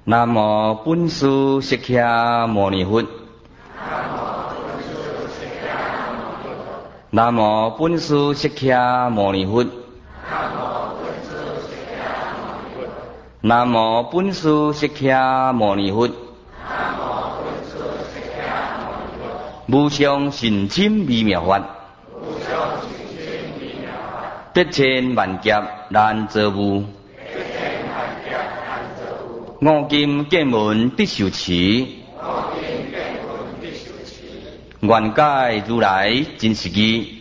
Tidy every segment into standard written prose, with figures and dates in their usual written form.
南无本师释迦牟尼佛。南无本师释迦牟尼佛。南无本师释迦牟尼佛。无上甚深微妙法，得千万劫难遭遇。五金见闻得受持，愿解如来真实义。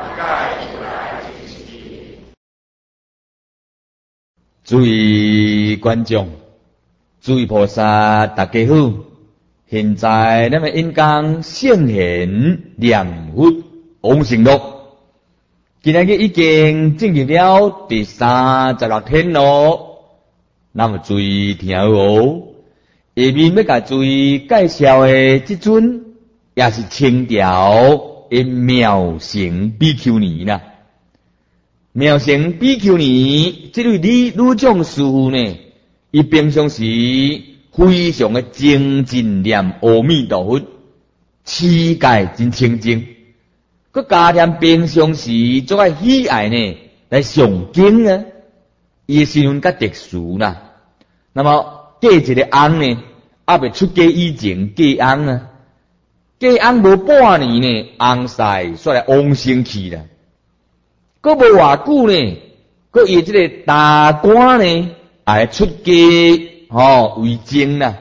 诸位观众，诸位菩萨，大家好！现在咱们应当圣贤念佛往生录，今日已经进入了第36天咯。那么注意听哦，下面要甲注意介绍的这尊，也是清朝的妙成比丘尼啦。妙成比丘尼这位女众师父呢，伊平常时非常的精进念阿弥陀佛，世界真清净。佮加添平常时做爱喜爱呢来上经啊，伊的身份较特殊啦。那么嫁一个翁呢，还未出家以前嫁翁啊，嫁翁无半年呢，翁婿煞来往生去啦。佮无偌久呢，佮伊这个大官呢，也来出家为僧啦。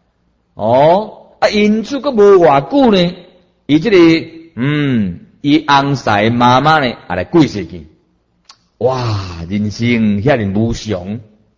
因此佮无偌久呢，伊这个伊翁婿妈妈呢，也来过世去。哇，人生遐尼无常。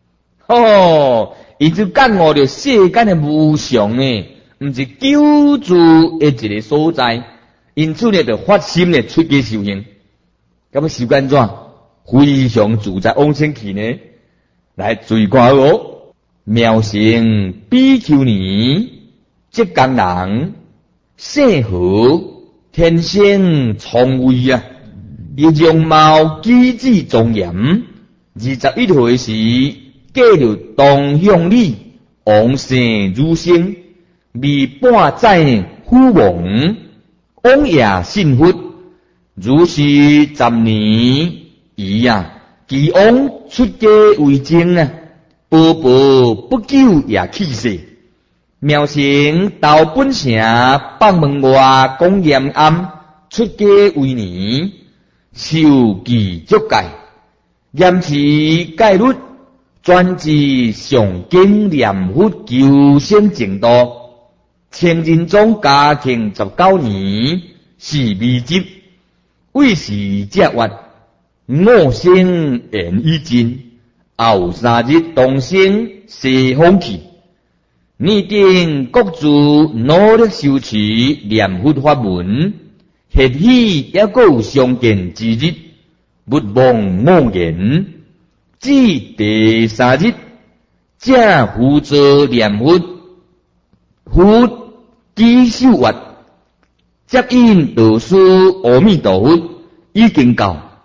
伊就感悟着世间的无常呢，毋是救助的一个所在，因此呢，就发心呢出家修行。咁么习惯怎？非常自在往生去呢？来注意看哦，妙成比丘尼，浙江人，姓何，天生聪慧啊！伊容貌举止庄严，21岁时嫁入东乡里，王姓儒生，未半载父王，往夜信佛。如是10年，伊期望出家为僧啊，步步不久也去世。妙成到本城放门外讲严暗，出家为尼，受记足戒，严持戒律，专治上经念佛求生净土。清真宗嘉庆19年4未节，为时节月，5生延已尽，后3日动身西方去。拟定各自努力修持念佛法门，或许也各有相见之日，勿忘妄言。至第3日，正负责念佛，佛基修月，接引导师阿弥陀佛已经到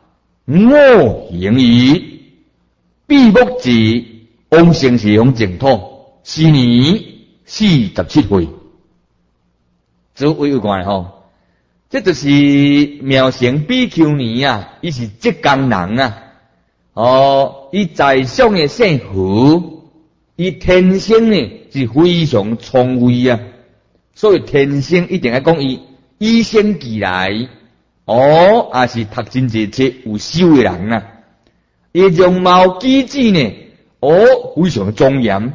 5行仪，闭目至往生西方净土。4年47岁，这位有关吼，这就是妙成比丘尼啊，伊是浙江人啊。伊在上的姓何，伊天生呢是非常聪慧啊，所以天生一定要讲伊与生俱来，也是读真济册有修的人啊。伊容貌举止呢，非常庄严。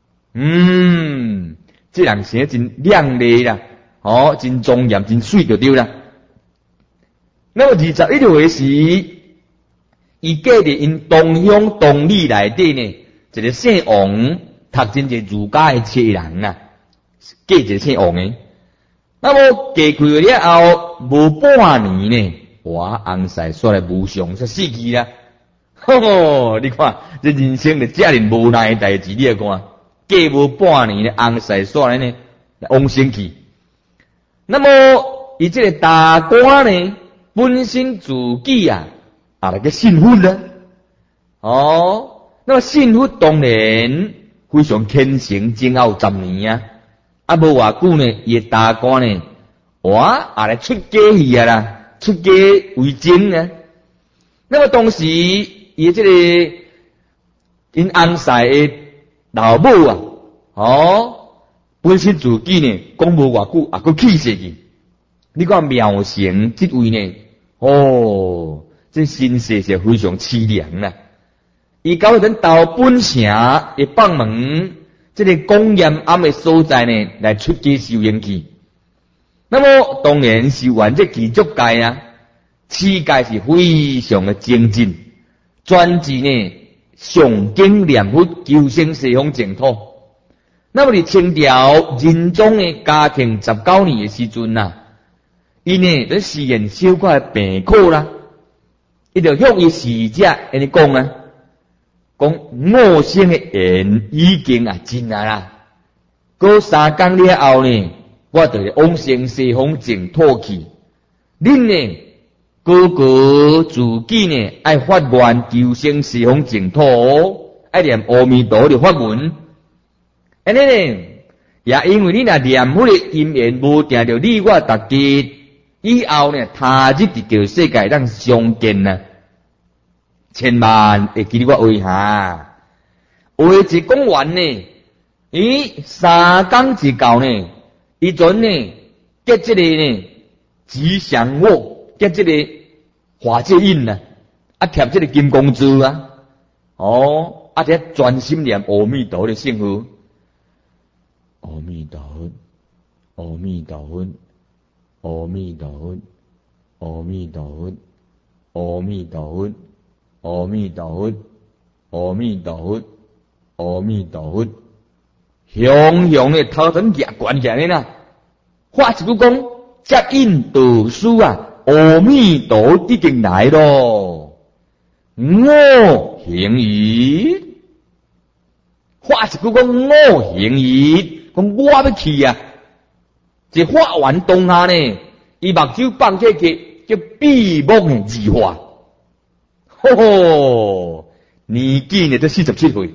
这人生真靓丽啦，真庄严，真水就对啦。那么21岁时，伊嫁入因东乡东里内底呢，一个姓王，读真济儒家的册人啊，嫁一个姓王的。那么嫁过了后，无半年呢，翁婿煞来无常煞死去啦。你看这人生的遮尔无奈的代志，你来看。嫁无半年的翁婿煞来呢往生去。那么伊这个大官呢，本身自己来个信佛呢。那么信佛当然非常虔诚，前后10年啊。啊，无偌久呢，伊的大官呢，哇，来出家去啊啦，出家为僧啊。那么当时伊这个因翁婿的老母啊，本身自己呢，讲无偌久，啊，佫气死去。你看妙成这位呢，这身世是非常凄凉啦。伊到人到本城会帮忙，这个公验庵的所在呢，来出家修行去。那么当然是完这귀足界啊，世界是非常的精进，专志呢上经念佛，求生西方净土。那么伫清朝仁宗的嘉庆19年的时阵呐，伊呢在实验小可的病苦啦，伊就向伊侍者安尼讲啊，讲我生的缘已经尽啊啦，过3天了后呢，我就往生西方净土去。恁呢，个个自己呢爱发愿求生西方净土，爱念阿弥陀的法门。安尼呢，也因为你若念佛的因缘无定着你我大家，以后呢，他日伫叫世界当相见啊！千万会记我话下，话一讲完呢，3天一到呢，伊阵呢结这个呢吉祥物，结这个化界印啊，贴这个金光珠啊，这专心念阿弥陀的圣号。阿弥陀佛，阿弥陀佛，阿弥陀佛，阿弥陀佛，阿弥陀佛，阿弥陀佛，阿弥陀佛，阿弥陀佛，雄雄的头前夹关起来啦。话一句讲，接引导师啊，阿弥陀已经来咯。我行矣。话一句讲，我行矣。讲我要去啊！这法完当下呢，伊目睭放起去，叫闭目的字画。年纪呢都47岁，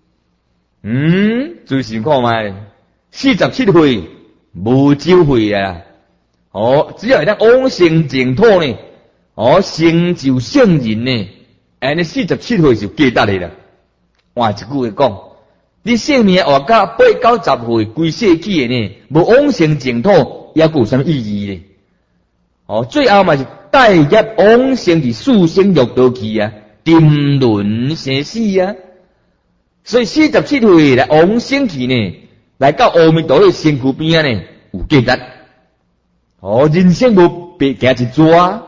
自想看卖，47岁无酒会啊！只要会当往生净土呢，成就圣人呢，安尼47岁就价值的啦。换一句话讲。你性命活到8、9、10岁，规世纪的呢，无往生净土，也有什么意义呢？最后嘛是带业往生伫四生六道去啊，沉沦生死啊。所以47岁来往生去呢，来到阿弥陀的身躯边呢，有价值。人生无白行一逝。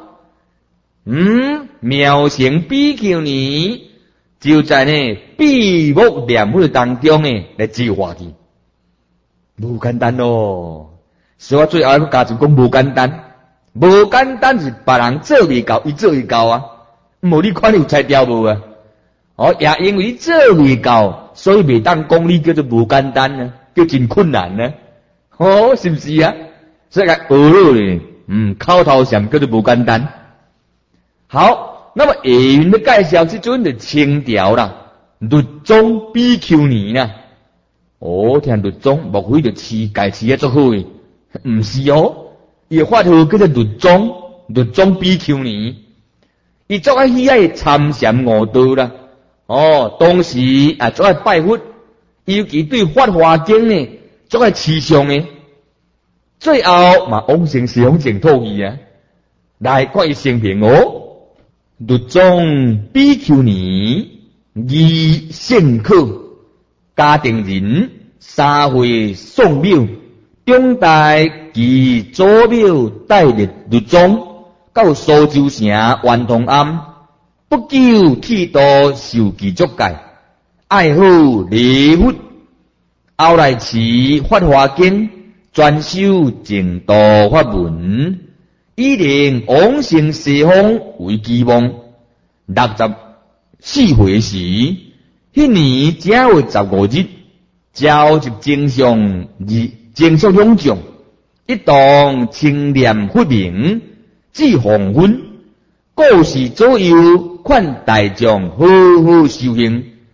妙成比丘尼。就在呢闭目念佛当中呢来计划去，无简单咯。所以我最后加就讲无简单，无简单是别人做未到，伊做会到啊。无你看你有才调无啊？也因为你做未到，所以未当讲你叫做无简单呢，叫真困难呢。是不是啊？所以学了咧，口头上叫做无简单。好。那么下云的介绍这阵就清朝啦，律宗比丘尼啦。听律宗，莫非就持戒持得足好诶？唔是哦，伊法号叫做律宗比丘尼。伊足爱喜爱参禅悟道啦。当时足爱拜佛，尤其对《法华经》呢，足爱持诵诶。最后嘛，往生西方净土去啊，来看伊生平律宗比丘尼，二圣客，家庭人3岁送庙，中代其祖庙带入律宗，到苏州城圆通庵，不久剃度受其足戒，爱好礼佛，后来持法华经，专修净土法门。以令往生西方为期望，64岁时，迄年正月15日，召集正常乡众，一同清念佛名，至黄昏，5时左右，劝大众好好修行。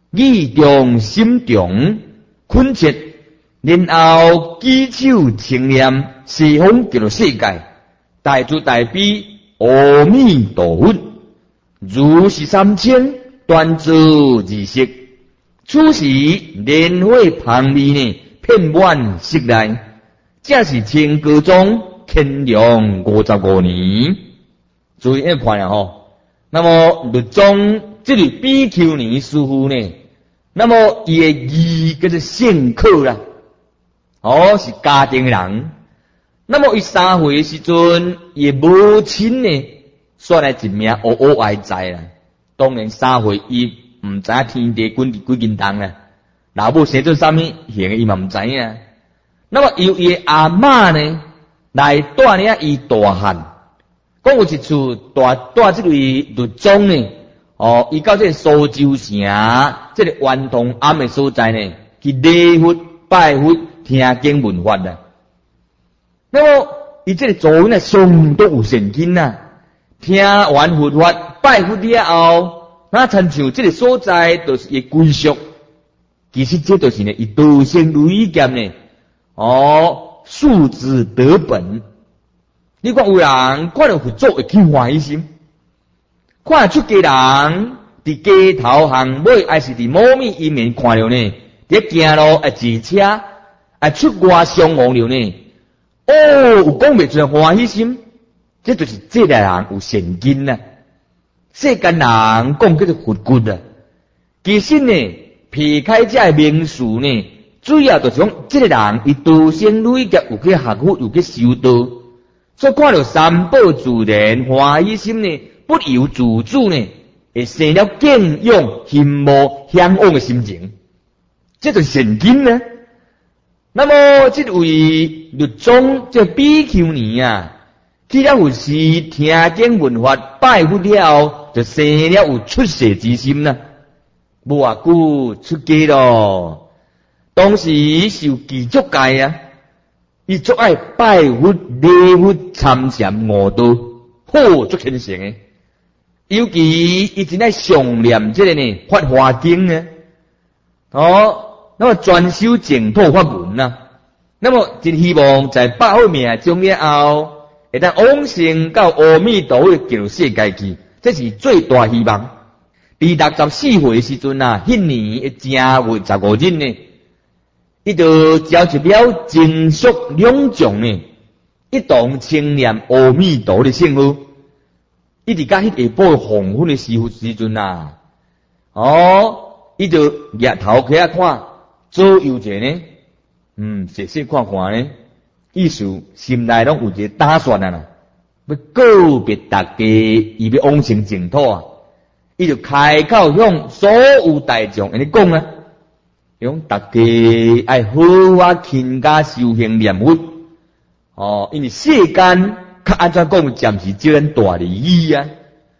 意中心中恳切，然后举手称念西方极乐世界，大慈大悲阿弥陀佛，如是三千端坐而息。此时莲花旁边呢，遍满室内，这是清高宗乾隆55年。注意看呀吼，那么律宗这里比丘尼师傅呢，那么伊的义叫做圣客啦，是家庭人。那么伊3岁时阵，伊母亲呢，选来一名乌乌哀哉啦。当然3岁伊唔知天地几斤重啦，老母生做啥物形，伊嘛唔知影。那么由伊阿嬷呢来带领伊大汉，讲有一次带这位律宗呢，伊到这个苏州城这个圆通庵的所在呢，去礼佛拜佛听经闻法啦。那么伊这个做人呢，相当有善根呐，听完佛法拜佛了后，那亲像这个所在就是伊归宿。其实这就是呢，伊道生累劫呢，树之得本。你看有人看到佛祖会起欢喜心，看出家人伫街头巷尾，还是伫某面伊面看了呢，伫行路坐车出外相望了呢，有讲袂出欢喜心，这就是这个人有善根呐。世间人讲叫做佛骨啊，其实呢，撇开这个名词呢，主要就是讲这个人伊道生累劫有去学佛，有去修道，所以看到三宝自然欢喜心呢，不由自主呢，会生了敬仰、羡慕、向往的心情，这就是善根呢。那么这位律宗这比丘尼啊，去了有时听经闻法拜佛了后，就生了有出世之心啦。无偌久出家咯，当时受具足戒啊，伊足爱拜佛、礼佛、参禅、悟道，好足虔诚诶。尤其伊真爱常念这个呢《法华经》呢，那么专修净土法门呐。那么真希望在8命中了后，会当往生到阿弥陀佛极乐世界去，这是最大希望。伫64岁时阵啊，迄年的正月15日呢，伊就召集了经俗两众呢，一同称念阿弥陀的圣号。伊伫甲迄下晡黄昏的时阵啊，伊就日头起看，左右者呢，细细看看呢，意思心内拢有一个打算啊啦，要告别大家，伊要往生净土啊。伊就开口向所有大众安尼讲啊，讲大家爱好好勤加修行念佛，因为世间较安怎讲，暂时少咱大利益啊，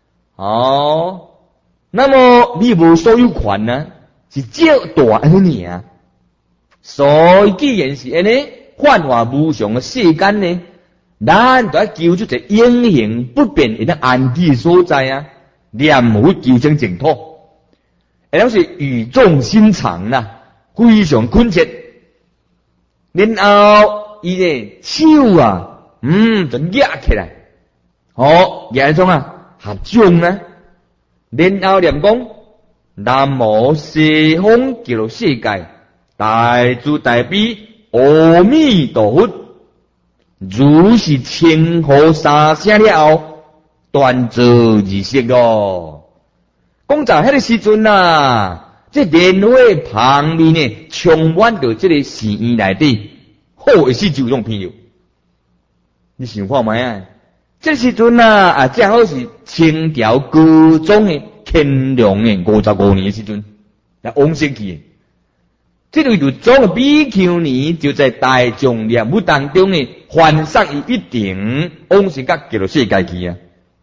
那么你无所有权啊，是少大安尼啊，所以既然是安尼幻化无常的世间呢，咱就要求出一个永恒不变而安居所在啊。念佛求生净土，而是语重心长啦，非常恳切。然后伊个手啊，就压起来，压种合掌啊。然后念讲南无西方极乐世界大慈大悲阿弥陀佛，如是称呼3声了后。端坐而息咯。讲在迄个时阵啊，这莲花旁边呢，充满着这个寺院内底好的事就用朋友。你想看卖啊？这时阵啊，正好是清朝高宗的乾隆的55年的时阵，来往生去。这位律宗的比丘尼就在大众念佛当中呢，还上伊一定往生到极乐世界去啊。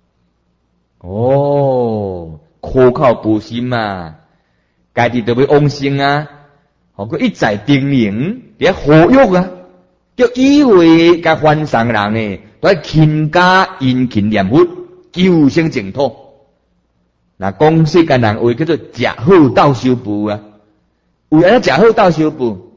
苦口婆心啊，家己都要往生啊，佢一再叮咛，伫呼吁啊，叫以为甲凡上人呢，都要勤加殷勤念佛，求生净土。 那讲世间人话叫做食好斗相富啊，有安尼食好斗相富，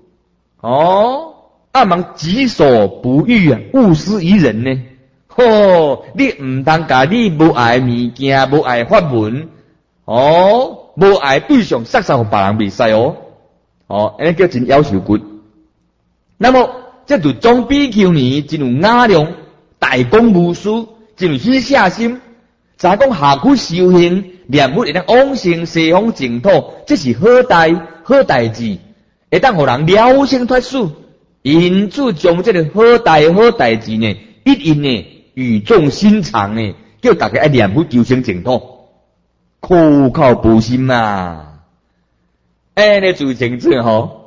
茫己所不欲啊，勿施于人呢。你唔通甲你无爱物件、无爱法门，无爱对象撒互别人袂使安尼叫真夭寿骨。那么这就总比丘尼真有雅量，大公无私，真有喜舍心。再讲下苦修行，念佛会当往生西方净土，这是好代志，会当互人了生脱死。因此将这个好代志呢，一因呢语重心长呢，叫大家爱念佛求生净土，苦靠不心啊！你注意清楚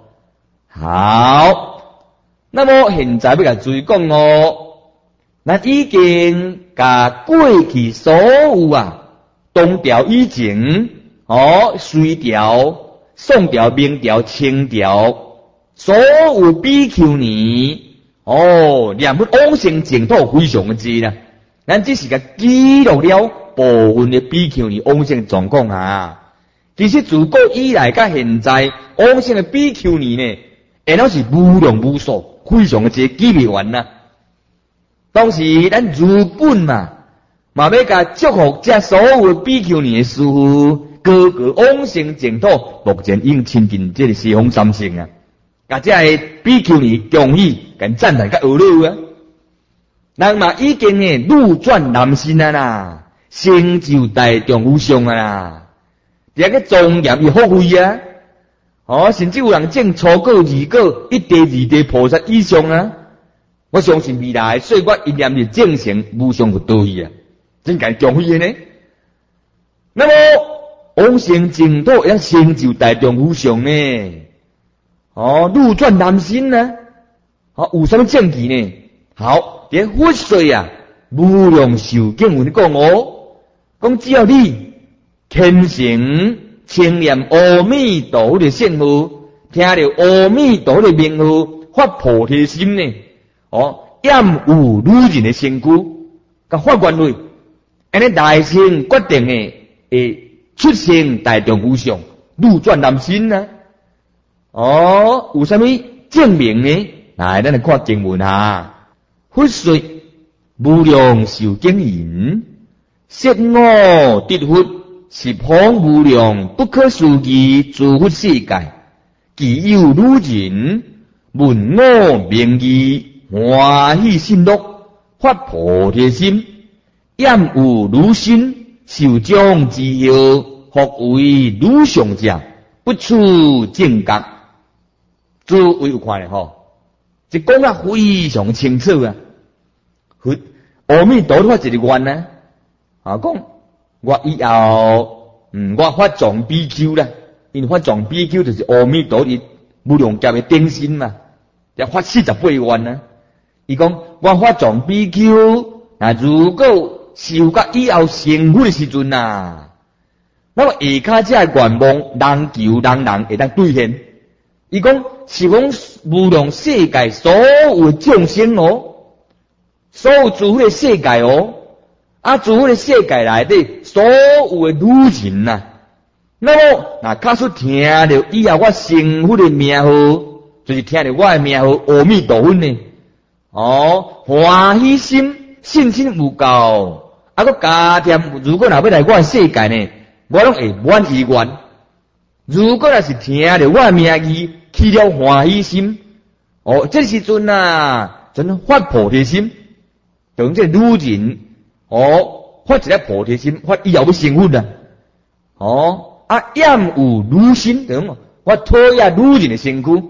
好，那么现在要甲注意讲咱已经甲过去所有东调以前隋调、宋调、明调、清调。所有比丘尼念佛往生净土非常的多啦，咱只是个记录了部分的比丘尼往生状况啊。其实自古以来到现在，往生的比丘尼呢，都是无量无数，非常的多，记不完啦。当时咱日本嘛要甲祝福这所有的比丘尼的师父，个个往生净土，目前已经亲近这个西方三圣啊。甲这个比丘尼恭喜，甲赞叹甲学乐啊！人嘛已经呢路转男身啊啦，成就大丈夫相啊啦，这个庄严又富贵啊！甚至有人证初果、二果、一地、二地菩萨以上啊！我相信未来岁月一念就证成无上佛道义啊！真该恭喜的呢。那么往生净土要成就大丈夫相呢？路转男身呢？有什么证据呢？好，这佛说无量寿经文讲讲只要你虔诚称念阿弥陀佛的圣号，听到阿弥陀佛的名号，发菩提心呢？厌恶女人的身躯，甲发愿类，安尼大乘决定会出生大丈夫相，路转男身呢？有什么证明呢？来，咱来看经文佛说无量寿经云：摄我得佛，十方无量不可思议诸佛世界，既有女人闻我名义，欢喜心乐，发菩提心，厌恶女身，受将之后，复为女上者，不处正觉。诸位有看咧这讲非常清楚啊！阿弥陀佛一个愿呢，讲我以后我发藏比丘啦，因为发藏比丘就是阿弥陀佛无量劫的顶身嘛，要发48愿呢。伊讲我发藏比丘，如果受到以后成佛的时阵那么下骹这个愿望，人求人会当兑现。伊讲是讲无量世界所有众生所有诸佛的世界诸佛的世界内底所有的女人那么假使听到以后我成佛的名号，就是听到我的名号阿弥陀佛呢，欢喜心信心有够，个加添，如果若要来我的世界呢，我拢会满意愿。如果若是听到我的名义，起了欢喜心，这时阵真发菩提心，等这女人发一个菩提心，发以后要成佛厌恶女身，等我讨厌女人的身躯，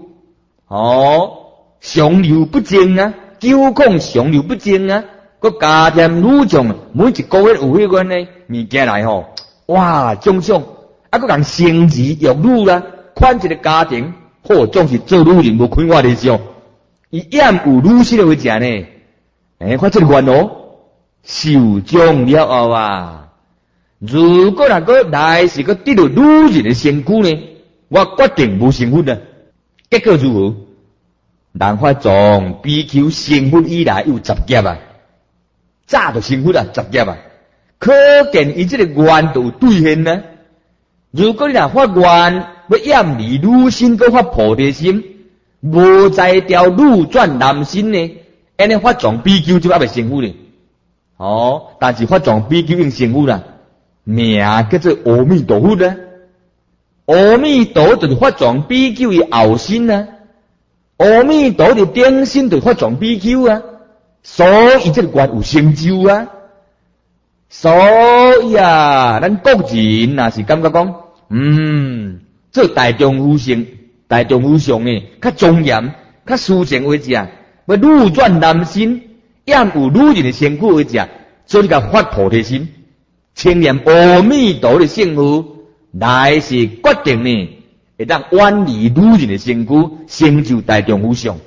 上流不正久讲上流不正个加添女众，每一个月有迄个呢物件来哇，种种个人生儿育女啦，款一个家庭。总是做女人无开我的笑，伊厌恶女身的为食呢？看这个愿受将了后如果那个来是个得到女人的身躯呢，我决定无成佛结果如何？人发藏比丘成佛以来有10劫早就成佛10劫可见伊这个愿就兑现呢。如果你若发愿要厌离女身，搁发菩提心，无在调女转男身呢，安尼发状比丘就还未成佛呢。但是发状比丘已经成佛啦，名叫做阿弥陀佛啦。阿弥陀就是发状比丘的后身啊，阿弥陀的顶身就是发状比丘啊，所以这个愿有成就啊。所以啊，咱国人若是感觉讲，做大众夫性、大众夫相诶，较庄严、较殊胜为者，要女转男身，厌有女人的身躯为者，所以甲发菩提心，称念阿弥陀的圣号，来是决定呢，会当远离女人的身躯，成就大众夫相。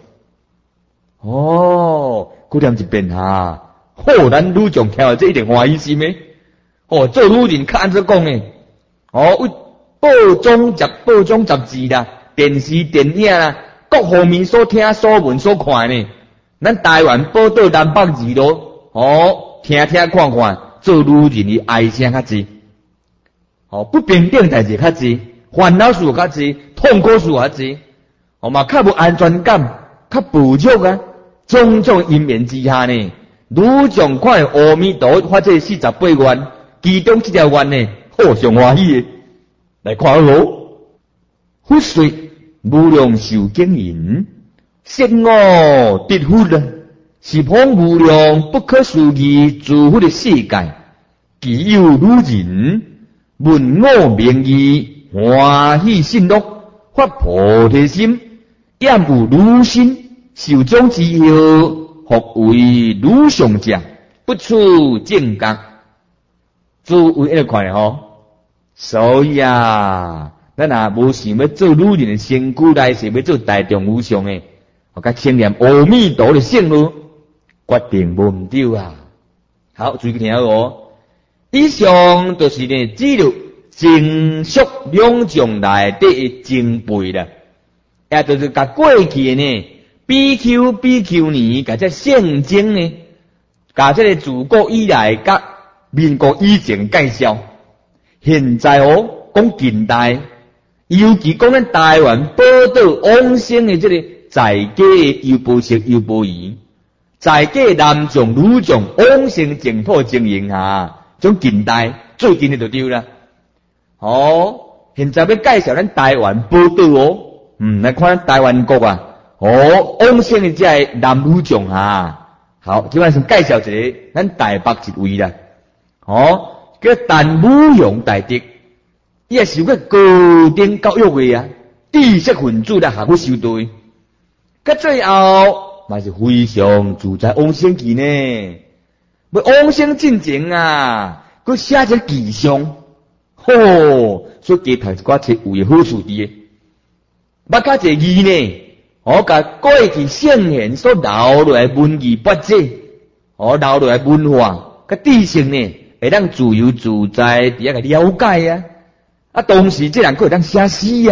搁念一遍哈。咱女众听到这一定欢喜心诶！做女人较安怎讲呢？报章杂志啦，电视电影啦，各方面所听所闻所看呢，咱台湾报道南北字咯，听看看，做女人的哀声较济，不平等代志较济，烦恼事较济，痛苦事较济，嘛较无安全感，较暴躁啊，种种因缘之下呢。女众看阿弥陀发这48愿，其中这条愿呢，上欢喜的，来看咯。佛说无量寿经云，圣我得佛啊，是方无量不可思议诸佛的世界，其有女人闻我名义，欢喜信乐，发菩提心，厌有女身，受种之后。复为女上者，不出正觉，诸位一个看所以啊，咱若无想要做女人的身躯来，是要做大众无上的，甲称念阿弥陀的圣号，决定无毋对啊。好，注意听以上就是呢，记录经俗两种内底的经背啦，也就是甲过去呢。BQ 呢，甲这圣经呢，甲这个自古以来甲民国以前介绍。现在讲近代，尤其讲咱台湾报道往生的这个在家优波式优波仪，在家男众女众往生净土经营下，种近代最近的就对啦。现在要介绍咱台湾报道来看咱台湾国啊。往生的这男女众好，今晚先介绍一个咱台北一位啦。叫陈武勇大德，伊也受过高等教育的知识分子来下去修道，到最后嘛是非常自在往生去呢。要往生进前佮写一个记上，所以加读一寡册有好处的，捌较济字呢。甲过去圣贤所留落来文字笔迹，留落来文化，甲知识呢，会当自由自在伫个了解同时这人佫会当写诗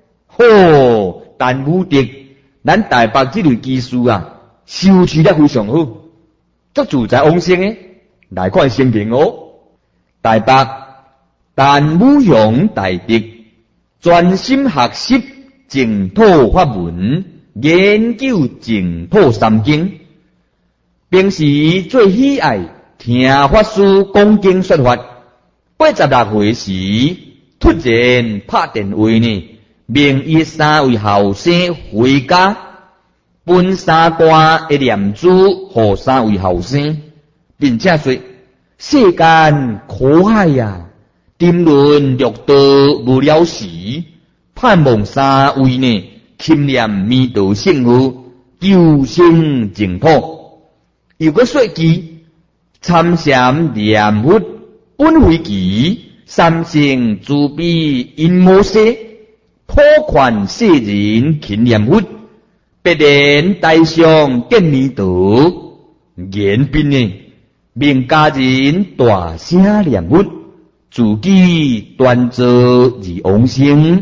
陈武德，咱台北这类技术修持得非常好，足自在往生的，来看圣经台北陈武勇大德，专心学习净土法门。研究净土三经，平时最喜爱听法师讲经说法。86岁时，突然拍电话呢，命伊3位后生回家，分3段的念珠给3位后生，并且说：世间苦海沉沦六道无了时，盼望3位呢。钦念弥陀圣号，求生净土。又个说句参禅念佛本为奇，三性慈悲因摩西，普劝世人勤念佛，必然大上见弥陀。言宾呢，命家人大声念佛，自己端坐而往生。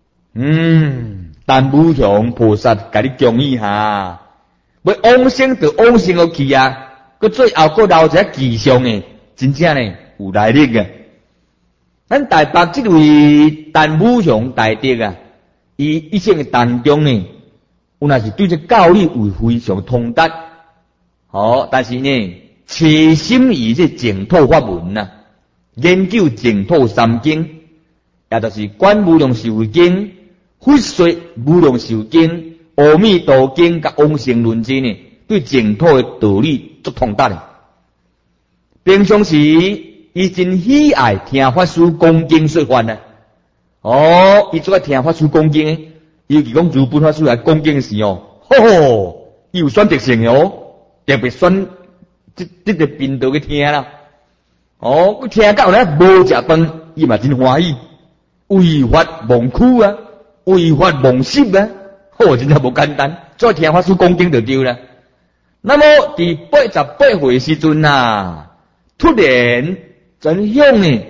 陈武勇菩萨甲你讲一下，要往生就往生落去佮最后留一个吉祥的，真正呢， 有来历啊。咱台北这位陈武雄大德啊，伊一生嘅当中呢，有那是对这教理有非常通达，但是呢，切心于这净土法门啊，研究净土三经，也就是观无量寿经、佛说无量寿经、阿弥陀经甲往生论经呢，对净土的道理足通达的。平常时，伊真喜爱听法师讲经说法啊。伊做爱听法师讲经，尤其讲如本法师来讲经时伊有选择性的特别选这个频道去听啦。佢听到咧无食饭，伊嘛真欢喜，为法忘躯啊，为法忘失啊，真正无简单。再听法师讲经就对啦。那么伫88岁时阵啊。突然真响呢，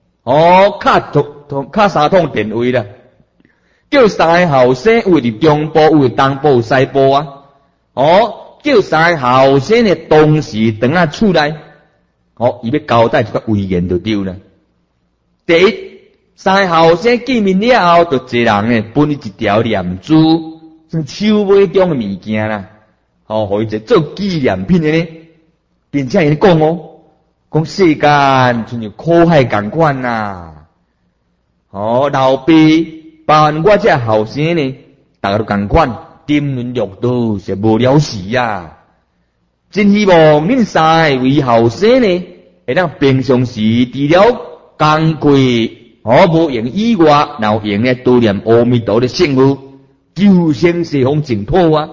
敲三通电话啦，叫三个后生，有伫中部，有东部，有西部啊，叫三个后生呢，同时等下出来，伊要交代一个遗言就对啦。第一，三个后生见面了后，就一人呢，分伊一条念珠，像手尾中嘅物件啦，互伊做纪念品的呢，并且伊讲讲世间像像苦海同款呐，老爸包含我这后生呢，大家都同款，沉沦六道是无了时啊！真希望恁三位后生呢，会当平常时除了工课无用以外，然后用咧多念阿弥陀的圣号，求生西方净土啊！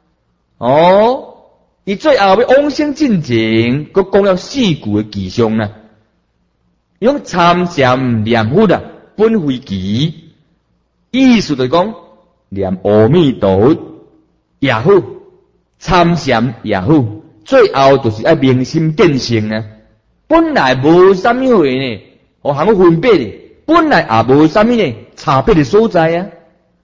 伊最后要往生进前，佮讲了4句的吉祥啦。用参禅念佛啊，本非奇，意思就是讲念阿弥陀也好，参禅也好，最后就是要明心见性啊。本来无啥物货呢，含有分别的，本来也无啥物呢差别的所在啊。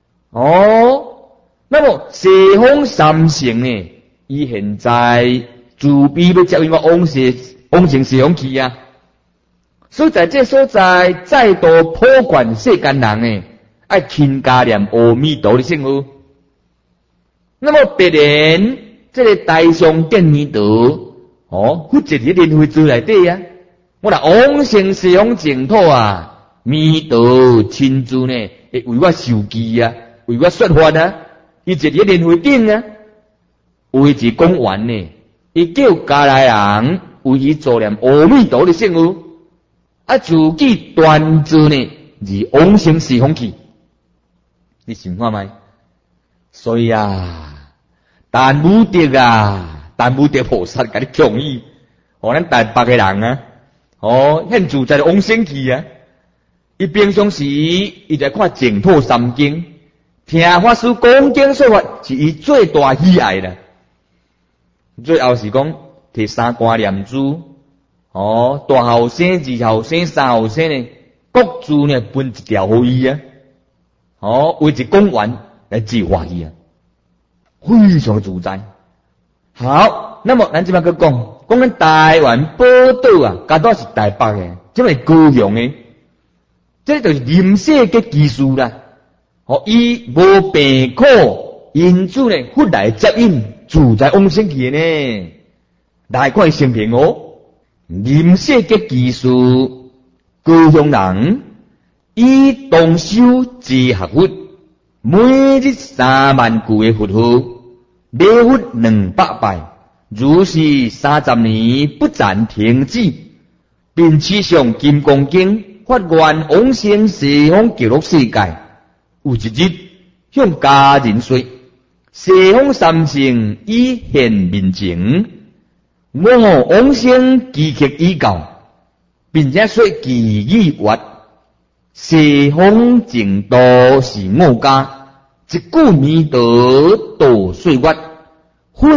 那么西方三圣呢？伊现在自闭要接应我往生西方去啊，所以在这所在再度普劝世间人呢，爱勤加念阿弥陀的圣号。那么别人这个大上见弥陀，负责伫莲花座内底啊，我来往生西方净土啊，弥陀亲自呢会为我受记啊，为我说法啊，伊坐伫莲花顶啊。为之讲完呢，伊叫家内人为伊做念阿弥陀的圣号，自己端坐呢，而往生西方去。你想看卖？所以但武德菩萨甲你倡议，咱台北个人啊，现自在往生去啊。伊平常时伊在看净土三经，听法师讲经说法，是伊最大喜爱啦。最后是讲摕3罐念珠，大后生、二后生、三后生呢，各自呢分一条互伊啊，为一讲完来治化伊啊，非常自在。好，那么咱即摆去讲咱台湾宝岛啊，甲多是台北的，即个高雄的，这就是临世嘅技术啦。伊无病苦，因此呢，佛来接引。自在往生去呢，大概生平临世嘅技术，高雄人以动修自学佛，每日3万句嘅佛号，礼佛200拜，如是30年不暂停止，并持上金刚经，发愿往生西方极乐世界。有一日向家人说。西方三圣已现面前，我往生积极已告，并且说其语曰：西方净土是我家，一句弥陀度岁月，佛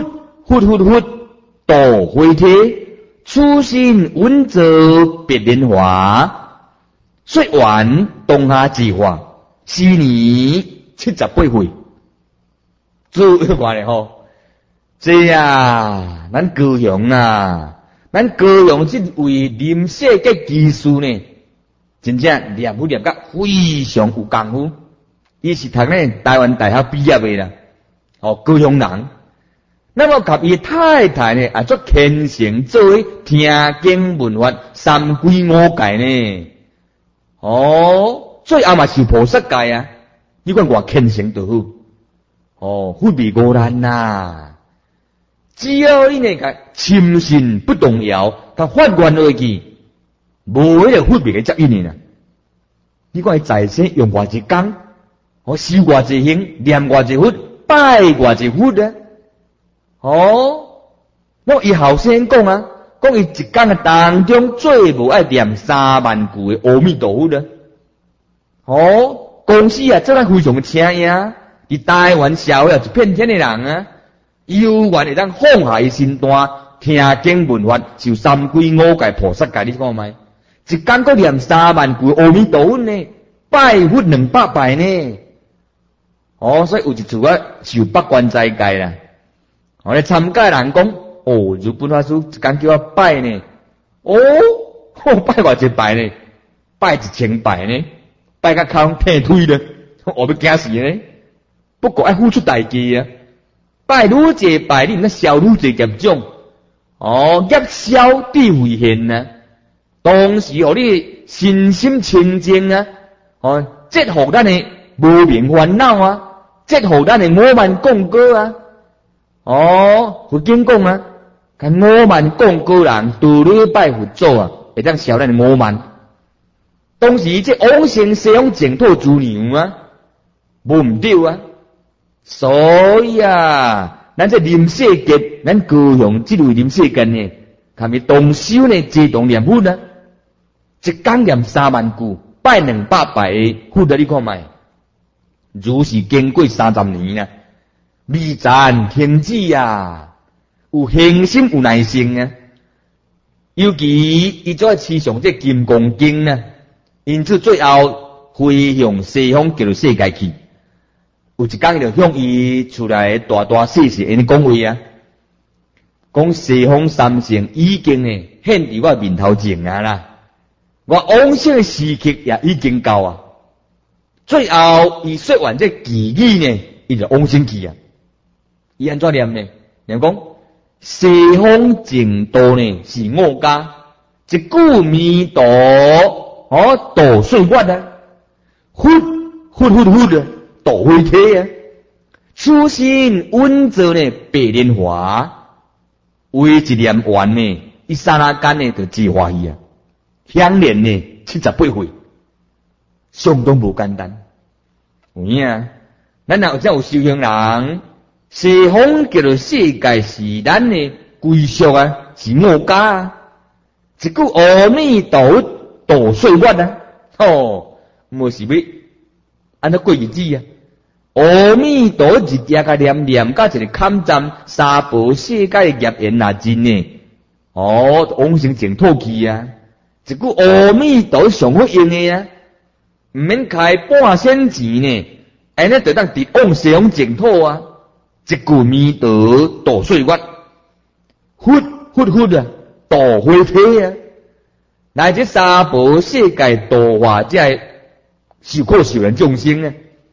度回体，初心稳泽别莲华，说完当下之话，是年78岁。注意看咧这咱高雄啊， 咱高用这位临世嘅技术呢，真正念佛念甲非常有功夫。伊是读呢台湾大学毕业的啦，高雄人。那么甲伊太太呢，也做虔诚做为听经闻法三归五戒呢。最后嘛是菩萨戒啊！你看我虔诚就好，佛味无难呐。只要你呢个深信不动摇，他发愿而去，无迄个佛味嘅接引呢。你看伊在生用偌一工，修偌一行，念偌一佛，拜偌一佛啊！我伊后生讲啊，讲伊一工嘅当中最无爱念3万句嘅阿弥陀佛啊！公司啊，做咱非常嘅请呀！伫台湾社会啊，一片天嘅人啊，有缘会当放下伊身段，听经闻法，受三归五戒菩萨戒，你看卖？一工个念3万句阿弥陀佛呢，拜佛200拜呢。所以有一次啊，受北关斋戒啦。咧参加人讲，如本法师一工叫我拜呢，拜偌一拜呢，拜1000拜呢，拜甲口痛腿了，我要惊死呢。不过爱付出代价啊，拜愈济拜，你毋得消愈济业障，业消地为现啊。当时你身心清净啊，折互咱的无明烦恼啊，折互咱的我慢讲过啊。佛经讲啊，看我慢讲过人，拄你拜佛祖啊，会当消咱的我慢。当时这往生西方净土之娘啊，无毋对啊。所以啊，咱这临世劫，咱高雄这位临世劫呢，他们动手呢，自动念佛啊，一工念3万句，拜200拜的佛的，你看卖，如是经过30年啊，未赞停止啊，有恒心有耐性啊，尤其伊做持上这金刚经啊，因此最后回向西方极乐世界去。有一天就向伊出来大大细细安尼讲话啊，讲西方三圣已经呢显伫我面头前啊啦，我往生时刻也已经到啊。最后伊说完这偈语呢，伊就往生去啊。伊安怎念呢？念讲西方净土呢是我家，一句弥陀度岁月啊，呼啊。度回体啊，此心稳坐呢白莲花，为一念完呢，伊刹那间呢就自欢喜啊，享年呢78岁，相当无简单。有影啊，咱若有这有修行人，西方极乐世界是咱的归宿啊，是我家啊，一句阿弥陀度岁月啊，无是要安怎过日子啊？阿弥陀日夜甲念念，甲一个堪赞三宝世界的业缘那真呢？往生净土去啊！一句阿弥陀上好用的啊，毋免开半仙钱呢，安尼就当直往西方净土啊！一句弥陀度岁月，呼啊，度回体啊！来这三宝世界度化这受苦受难众生啊！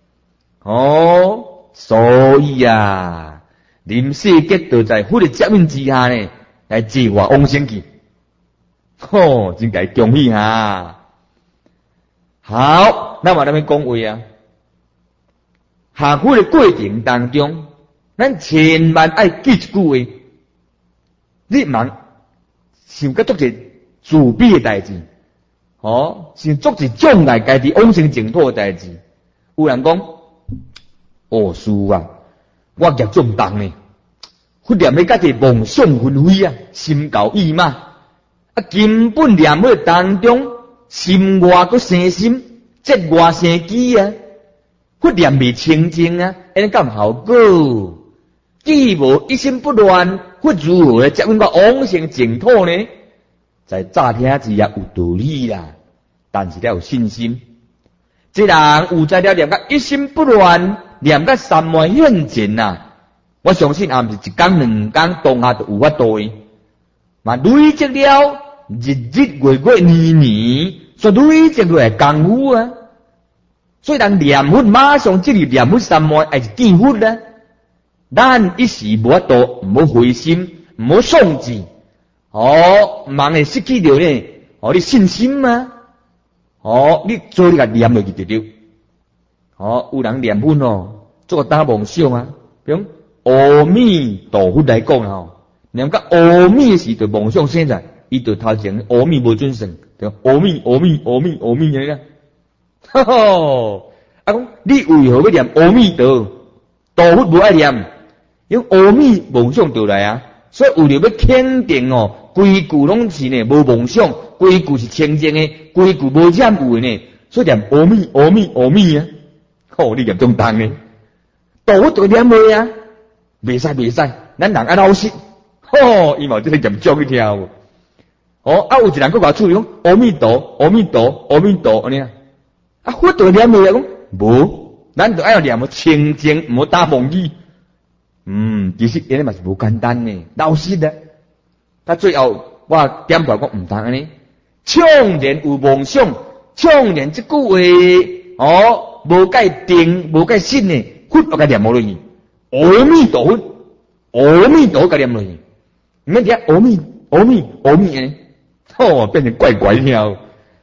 所以啊，临世劫就在佛的接引之下呢，来自我往生去。真该恭喜哈！好，那么咱们讲话啊，下佛的过程当中，咱千万爱记一句话，你茫想甲做一自闭的代志，想做一障碍家己往生净土的代志。有人讲，师啊，我业重重呢，佛念的家己梦想纷飞啊，心高意嘛，根本念的当中，心外个生心，节外生机啊，佛念未清净啊，安尼敢效果？既无一心不乱，佛如何来接引我往生净土呢？在乍听之下有道理啦，但是要有信心。这人有在了念甲一心不乱，念甲三昧现前呐，我相信也毋是一工两工当下就有法度的。 嘛累积了日日月月年年，所累积落来功夫啊。所以人念佛马上进入念佛三昧，还是见佛呢？咱一时无法度，唔好灰心，唔好丧志。忙会失去了呢？你信心吗？你做你个念落去就对。有人念佛做个打梦想啊，比如阿弥陀佛来讲啦，念个阿弥时对梦想生在，伊对头前阿弥无准成，对阿弥阿弥阿弥阿弥个。讲你为何要念阿弥陀？陀佛无爱念，因为阿弥梦想到来啊，所以为了要肯定规矩拢是呢无梦想，规矩是清净的，规矩无染污的呢，所以念阿弥阿弥阿弥啊。你念中当呢？陀佛就念袂啊，袂使袂使，咱人爱老实。伊嘛即个念足去听。有一人佫话处理讲阿弥陀阿弥陀阿弥陀安尼啊。佛就念袂啊？讲无，咱就爱念清净，唔好打妄语。其实安尼嘛是无简单呢，老实的。到最后我点破讲唔通安尼，唱念有梦想，唱念即句话，无介定，无介信呢，佛我甲念落去，阿弥陀佛，阿弥陀甲念落去，唔免听阿弥阿弥阿弥呢，变成怪怪听。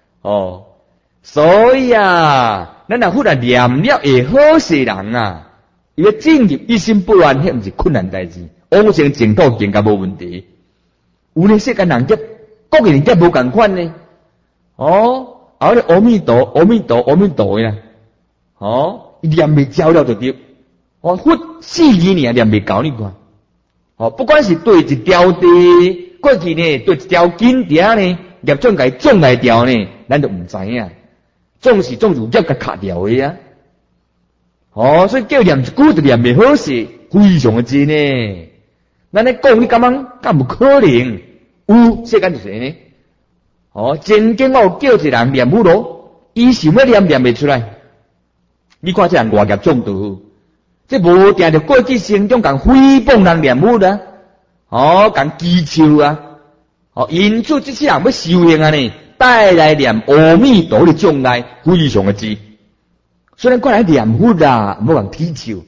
所以咱若佛来念了会好势人啊，伊要进入一心不乱，迄毋是困难代志，往生净土更加无问题。有呢世间人家各个人家无共款呢。阿弥陀阿弥陀阿弥陀呀。伊念未照了就对。佛4字念念未够你看。不管是对一条地，过去呢对一条经条呢，业障甲伊种来掉呢，咱就唔知影。总是如业甲卡掉的啊。所以叫念一句就念未好势，非常的真呢。咱咧讲你感觉敢有可能？有世间就是呢。真经我叫一人念佛咯，伊想要念袂出来。你看这人外业中毒，这无定着过去生中共诽谤人念佛啊，共讥笑啊。因此这些人要修行啊呢，带来念阿弥陀的障碍非常的多。虽然看来念佛啦，唔好共讥笑。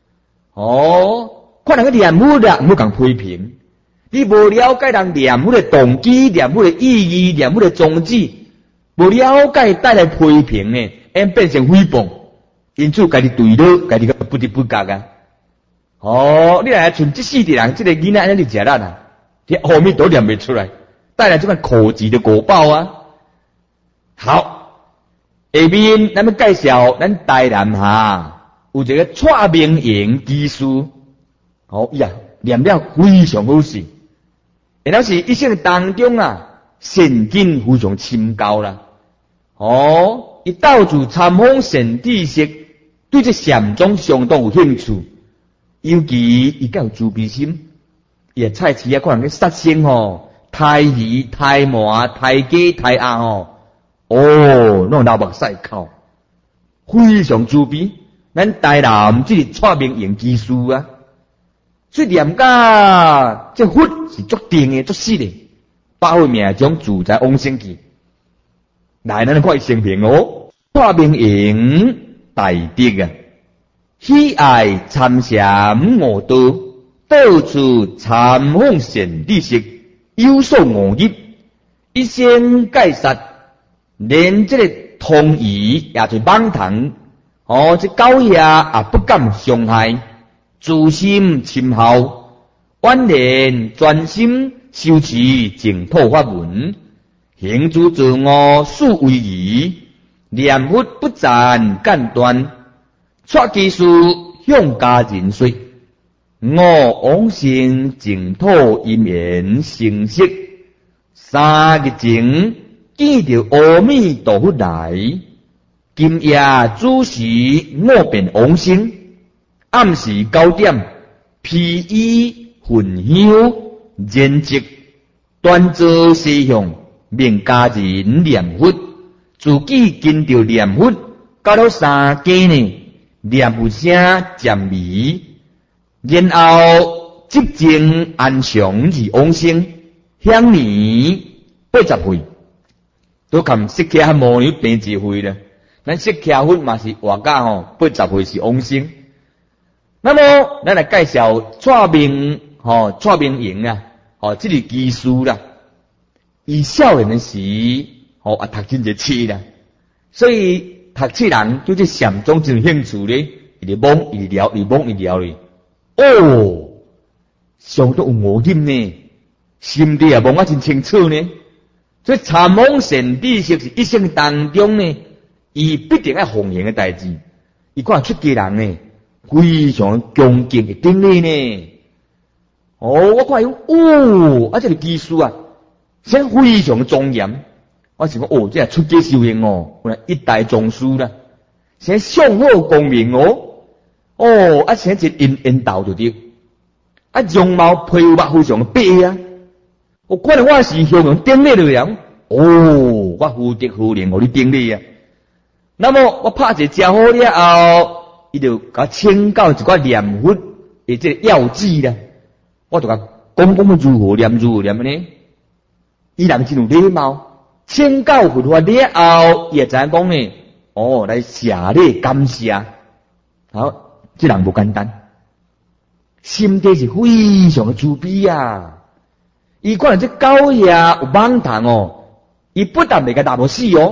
看人个念佛啦，唔好共批评。你无了解人念佛的动机、念佛的意义、念佛的宗旨，无了解带来批评呢，变成诽谤。因此家己对了，家己个不得不觉啊。你来像这4个人，这个囡仔安尼食力啊，这阿弥陀念袂出来，带来这个苦集的果报啊。好，下面咱们介绍咱台南有一个蔡明营技术。念了非常好势。然后是一生当中善根非常深厚啦。伊到处参访善知识，对这禅宗相当有兴趣。尤其伊较有慈悲心，伊菜市可能去杀生杀鱼、杀麻、杀鸡、杀鸭弄流目屎口，非常慈悲。咱台南这个蔡明营技术啊。所以念甲这佛是足定的、足实的，把握命中自在往生去。来，咱看生平蔡明营大德啊，喜爱参禅悟道，到处参访善知识，有所悟入，一生介绍，连这个通义也是妄谈，这狗也不敢伤害。自心深厚，晚年专心修持净土法门，行诸自我素为宜，念佛不暂间断，撮技术向家人说，我往生净土因缘成色，3日前见到阿弥陀佛来，今夜子时我便往生。暗时9点，披衣焚香，燃烛，端坐西向，命家人念佛，自己跟着念佛，到了3更呢，念佛声渐微，然后寂静安详而往生， 享年80岁，都含释迦牟尼病一岁了。咱释迦佛嘛是活到80岁是往生。那么咱来介绍蔡明营啊，这个技术啦，伊少年的时读真热切啦，所以读册人对这禅宗真有兴趣咧，伊就懵伊聊咧，上都有悟性呢，心地也懵啊真清楚呢。所以参妄善知识是一生当中呢，伊必定要奉行的代志。伊看出家人呢，非常恭敬的顶礼呢。我看伊这个技术啊，真非常庄严。我想讲这出家修行一代宗师啦，现相好光明现在一因道就对。容貌皮肤非常白啊！我看到我是向人顶礼了样，我福德福灵，你顶礼啊！那么我拍一招好了后，伊就甲请教一寡念佛的这要旨啦。我就甲讲如何念呢？伊人真有礼貌，请教佛法了后，伊会知影讲呢，来谢礼感谢。好，这人不简单。心地是非常的慈悲啊！伊看到这狗爷有盲堂伊不但袂甲打无死拄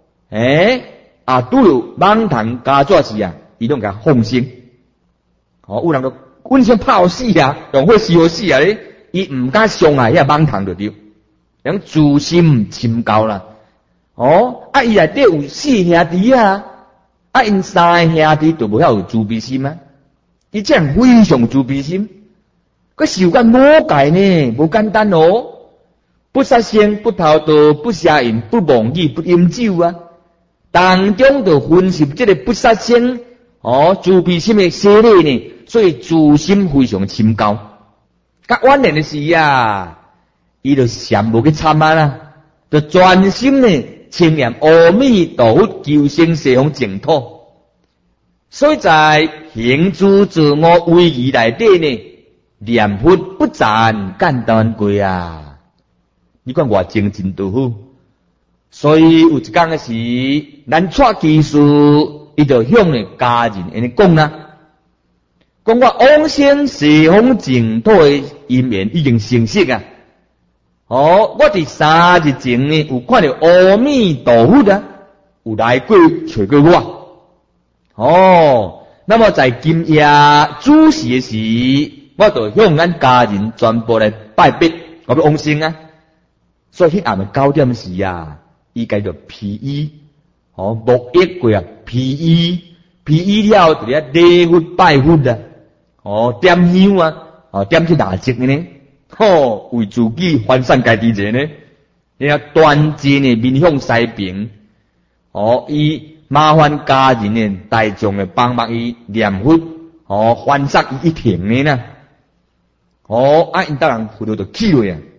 有盲堂加做事啊，伊拢甲放生。有人就阮先泡死啊，用火烧死啊咧，伊毋敢伤害遐盲堂就对，人自心深厚啦。伊内底有4兄弟啊，因3个兄弟就无遐有慈悲心啊。伊这样非常慈悲心，佮受干魔界呢，无简单不杀生，不偷盗，不邪淫，不妄语，不饮酒啊。当中就分析这个不杀生慈悲心的细腻呢，所以自心非常深厚。甲晚年的时啊，伊就禅无去参啊啦，就专心呢清念阿弥陀佛，求生西方净土。所以在行诸自我危机内底呢，念佛不但简单过啊！你看我精进多好，所以有一天的时，咱蔡技术伊就向呢家人安尼讲啦，讲我往生西方净土的因缘已经成熟啊！我伫3日前呢有看到阿弥陀佛啊，有来过找过我。那么在今夜主事的时，我就向咱家人全部来拜别，我要往生啊！所以迄暗的9点时啊，伊家就披衣，沐浴过啊，披衣了，就咧礼佛拜佛啊，点香啊，点去蜡烛呢，为自己翻散家己者呢，然后端正的面向西边，伊。麻烦家人呢，大众的帮忙伊念佛，翻散伊一停呢呐，因当然佛陀就起落啊，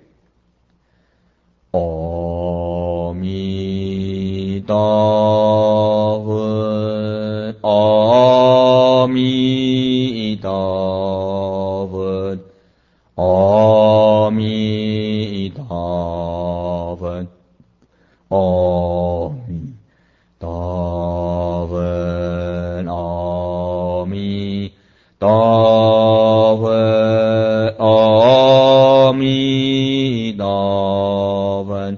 阿弥陀佛，阿弥陀佛，阿弥陀佛，阿弥陀佛，阿弥陀佛，阿弥陀佛，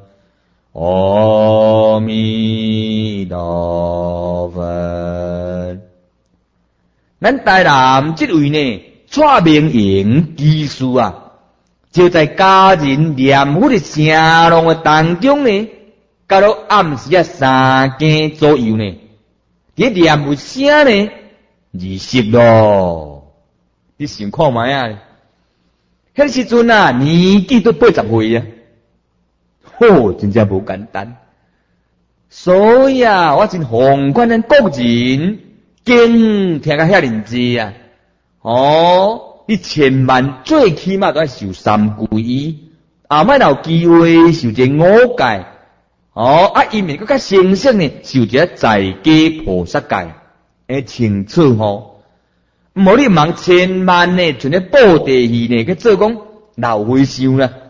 阿弥陀佛。咱台南这位呢，蔡明营技术啊，就在家人念佛的声浪的当中呢。到了暗时3更左右呢，伫念佛声呢20咯，你想看卖啊？迄时阵啊，年纪都80岁啊，真正无简单。所以啊，我真奉劝咱国人经听甲遐认真啊！你千万最起码都要受3皈依，后摆有机会受这5戒。因为更较成圣呢，受者在家菩萨戒，清楚毋好你忙千万呢，像咧布袋戏呢，去做讲老和尚啦，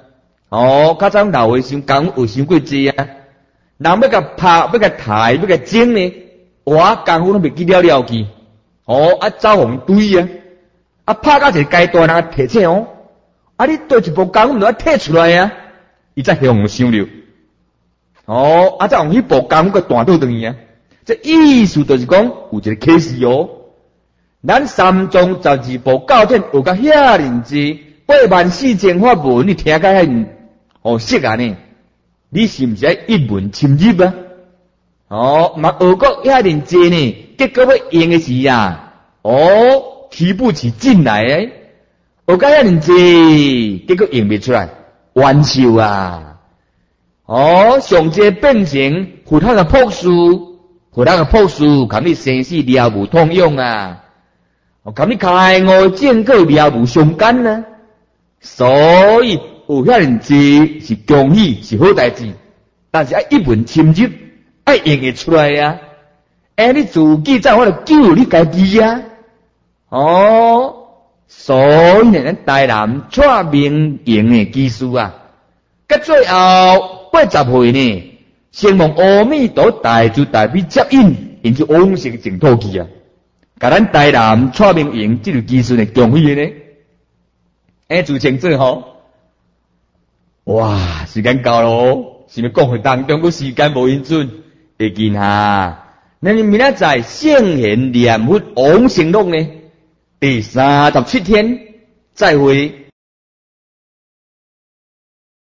哦，较早老的伤工有伤过济啊，人要甲拍，要甲抬，要甲整呢，我功夫拢袂记了去。哦，啊走红堆啊，啊拍到一个阶段啊，提醒哦，啊你对一部工夫都要摕出来啊，伊才向想了。哦，啊再用迄部工夫个弹倒转去啊，这意思就是讲有一个启示哦。咱三宗12部教典有甲遐认字，84000法文你听甲遐哦识啊呢？你是毋是爱一文深入啊？哦，嘛学过遐认字呢，结果要用的时啊，哦提不起劲来诶，学甲遐认字，结果用袂出来，冤仇啊！哦，上界变成佛学的朴素，佛学的朴素，看你生死了无通用啊！我看你开悟见过了无相干啊！所以有遐认字是恭喜，是好代志，但是要一文深入，要用会出来啊！哎，你自己才有法度救你家己啊！哦，所以呢，咱台南蔡明营的技术啊，到最后80岁呢，先望阿弥陀大慈大悲接引，因就往生净土去啊！甲咱台南蔡明营这个技术呢，恭喜呢！哎，自清楚吼，哇，时间到咯，是咪讲会当中个时间无允准？会见哈，那你明仔载圣贤念佛往生录呢？第37天再会。